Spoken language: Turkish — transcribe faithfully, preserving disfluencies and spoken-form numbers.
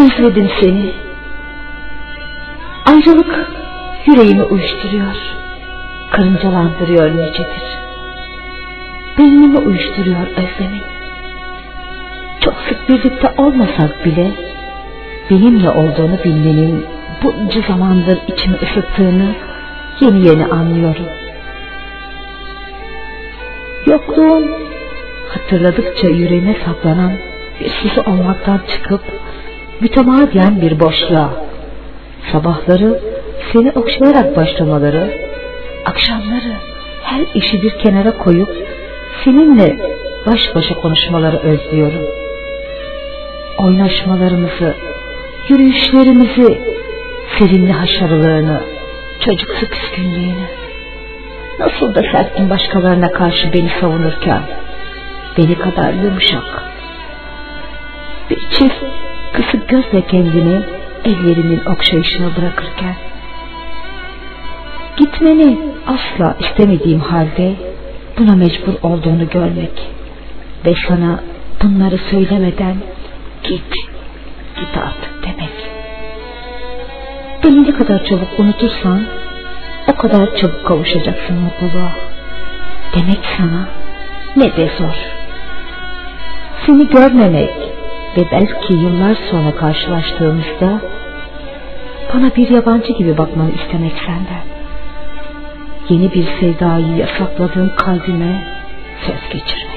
özledim seni. Ayrılık yüreğimi uyuşturuyor, karıncalandırıyor nicedir. Beynimi uyuşturuyor özlemin. Çok sık birlikte olmasak bile benimle olduğunu bilmenin bunca zamandır içimi ısıttığını yeni yeni anlıyorum. Yokluğun hatırladıkça yüreğime saplanan bir sisi olmaktan çıkıp mütemadiyen bir boşluğa, sabahları seni okşayarak başlamaları, akşamları her işi bir kenara koyup seninle baş başa konuşmaları özlüyorum. Oynaşmalarımızı, yürüyüşlerimizi, sevimli haşarılarını, çocuksu küskünlüğünü. Nasıl da serttin başkalarına karşı beni savunurken, beni kadar yumuşak. Bir çift kısık gözle kendini ellerimin okşayışına bırakırken, gitmeni asla istemediğim halde buna mecbur olduğunu görmek ve sana bunları söylemeden git, git artık demek. Beni ne kadar çabuk unutursan o kadar çabuk kavuşacaksın mutluluğa. Demek sana ne de zor. Seni görmemek ve belki yıllar sonra karşılaştığımızda bana bir yabancı gibi bakmanı istemek senden. Yeni bir sevdayı yasakladığım kalbime söz geçirmek.